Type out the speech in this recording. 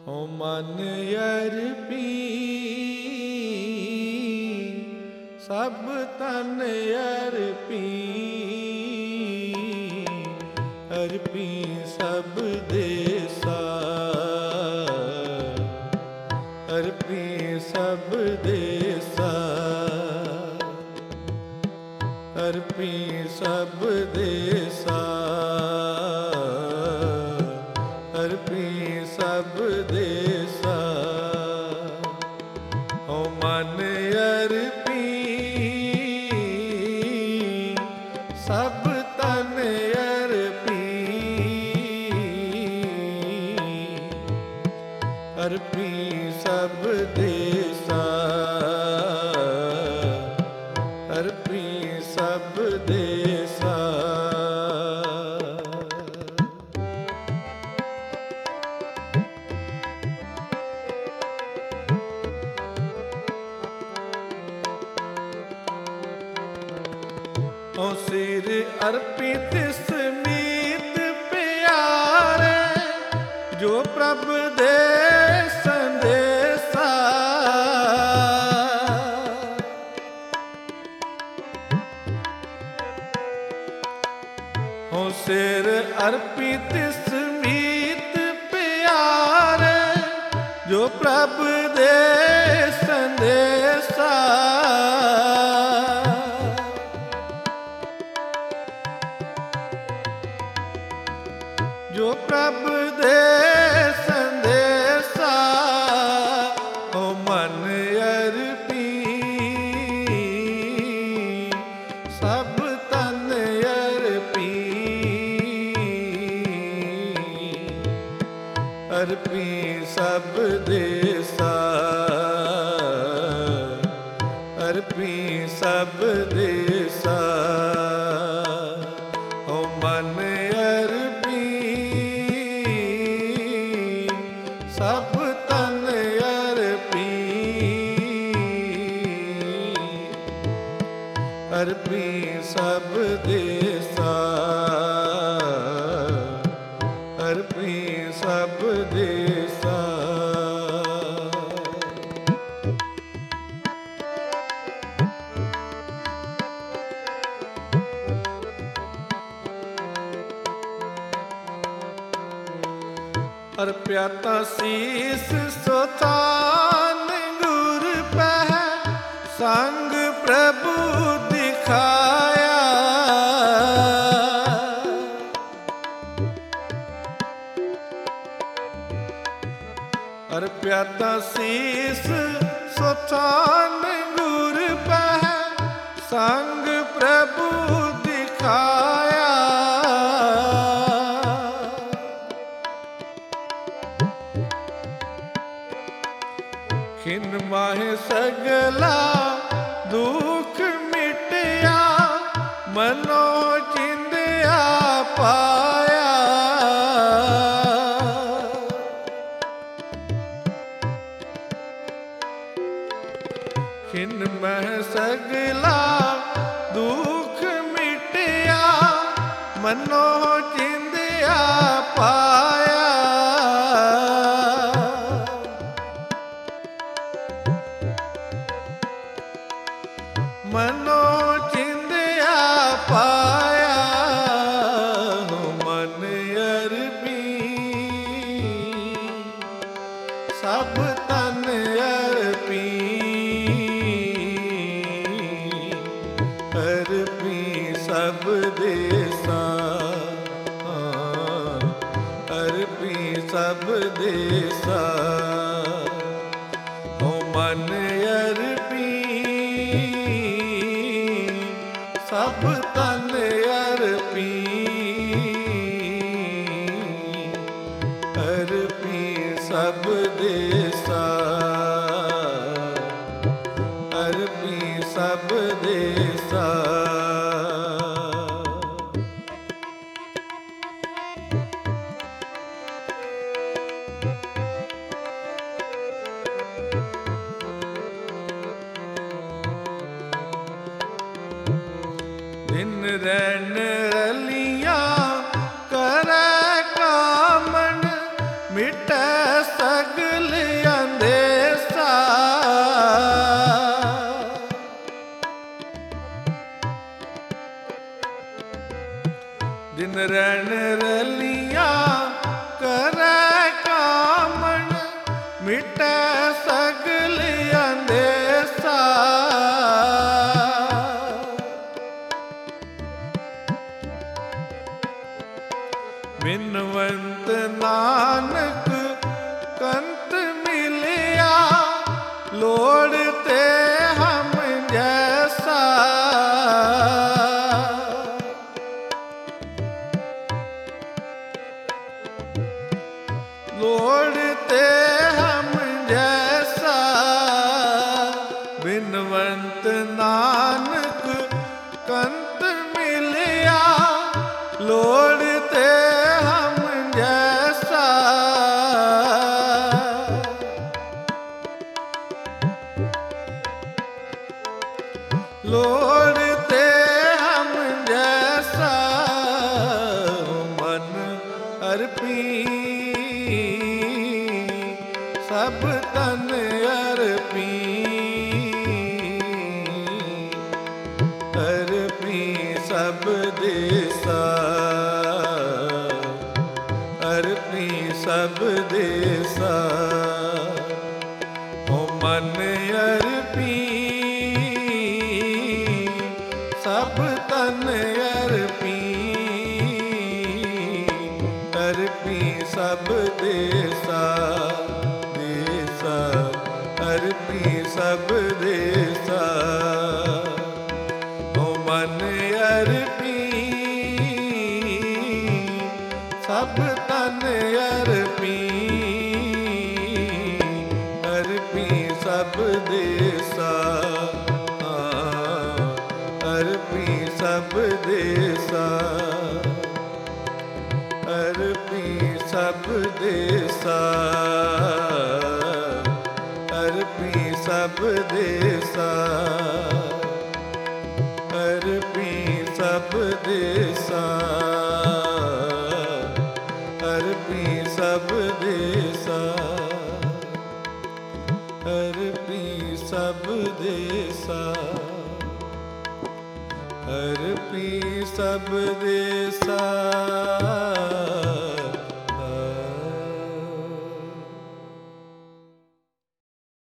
ਹੋ ਮਨ ਅਰਪੀ ਸਭ ਤਨ ਅਰਪੀ, ਅਰਪੀ ਸਭ ਦੇਸਾ, ਅਰਪੀ ਸਭ ਦੇਸਾ, ਅਰਪੀ ਸਭ ਦੇਸਾ, ਅਰਪੀ ਸਭ ਦੇਸਾ। ਹੋ ਮਨ ਅਰਪੀ ਸਭ ਤਨ ਅਰਪੀ, ਅਰਪੀ ਸਭ ਦੇਸਾ, ਅਰਪੀ ਸਭ ਦੇਸਾ। ਓ ਸਿਰ ਅਰਪੀ ਤਿਸ ਮੀਤ ਪਿਆਰੇ, ਜੋ ਪ੍ਰਭ ਦੇ ਸੰਦੇਸਾ। ਹੋ ਸਿਰ ਅਰਪੀ ਤਿਸ ਮੀਤ ਪਿਆਰੇ, ਜੋ ਪ੍ਰਭ ਦੇ ਸੰਦੇਸਾ। ਜੋ ਪ੍ਰਭ ਦੇ ਸੰਦੇਸਾ। ਹੋ ਮਨ ਅਰਪੀ ਸਭ ਤਨ ਅਰਪੀ, ਅਰਪੀ ਸਭ ਦੇਸਾ, ਅਰਪੀ ਸਭ ਦੇਸਾ। ਹੋ ਮਨ ਸਭ ਤਨ ਅਰਪੀ, ਅਰਪੀ ਸਭ ਦੇਸਾ, ਅਰਪੀ ਸਭ ਦੇਸਾ। ਅਰਪਿਆ ਤਾਂ ਸੀਸ ਸੋ ਤਾਨ ਗੁਰ ਪਹਿ, ਸੰਗ ਪ੍ਰਭੂ ਦਿਖਾਇਆ। ਅਰਪਿਆ ਤਾਂ ਸੀਸ ਸੋ ਤਾਨ ਗੁਰ ਪਹਿ, ਸੰਗ ਪ੍ਰਭੂ ਦਿਖਾਇਆ। ਖਿਨ ਮਾਹਿ ਸਗਲਾ ਦੁਖ ਮਿਟਿਆ, ਮਨੋ ਚਿੰਦਿਆ ਪਾਇਆ। ਖਿਨ ਮਹਿ ਸਗਲਾ ਦੁਖ ਮਿਟਿਆ, ਮਨੋ ਚਿੰਦਿਆ ਪਾਇਆ। ਮਨੋ ਚਿੰਦਿਆ ਪਾਇਆ। ਹੋ ਮਨ ਅਰਪੀ ਸਭ ਤਨ ਅਰਪੀ, ਅਰਪੀ ਸਭ ਦੇਸਾ, ਅਰਪੀ ਸਭ ਦੇਸਾ। ਹੋ ਮਨ ਅਰਪੀ ਸਭ ਤਨ ਅਰਪੀ, ਅਰਪੀ ਸਭ ਦੇਸਾ, ਅਰਪੀ ਸਭ ਦੇਸਾ। ਦਿਨ ਰੈਣ ਰਲੀਆਂ ਕਰੈ ਕਾਮਣ, ਮਿਟੈ ਸਗਲ ਅੰਦੇਸਾ। ਦਿਨ ਰਣ ਰਲੀਆਂ ਕਰੈ ਕਾਮਣ, ਮਿਟੈ ਸਗਲ ਅੰਦੇਸਾ। ਬਿਨਵੰਤ ਨਾਨਕ ਕੰਤ ਮਿਲਿਆ, ਲੋੜ ਤੇ ਹਮ ਜੈਸਾ। ਲੋੜ ਤੇ ਹਮ ਜੈਸਾ, ਬਿਨਵੰਤ ਨਾਨਕ ਕੰਤ ਮਿਲਿਆ, ਲੋੜ ਤੇ ਹਮ ਜੈਸਾ। ਲੋੜ ਤੇ ਹਮ ਜੈਸਾ, ਮਨ ਅਰਪੀ ਸਭ ਤਨ ਅਰਪੀ। ਅਰਪੀ ਸਭ ਦੇਸਾ, ਅਰਪੀ ਸਭ ਦੇਸਾ। ਓ ਮਨ ਅਰਪੀ ਸਭ ਤਨ ਅਰਪੀ। ਅਰਪੀ ਸਭ ਦੇਸਾ, ਦੇਸਾ ਅਰਪੀ ਸਭ ਦੇਸਾ। ਓ ਮਨ ਅਰਪੀ ਸਭ ਤਨ ਅਰਪੀ। ਅਰਪੀ ਸਭ ਦੇਸਾ, ਅਰਪੀ ਸਭ ਦੇਸਾ। ਅਰਪੀ ਸਭ ਦੇਸਾ, ਅਰਪੀ ਸਭ ਦੇਸਾ। ਅਰਪੀ ਸਭ ਦੇਸਾ, ਅਰਪੀ ਸਭ ਦੇਸਾ। ਅਰਪੀ ਸਭ ਦੇਸਾ, ਅਰਪੀ ਸਭ ਦੇਸਾ।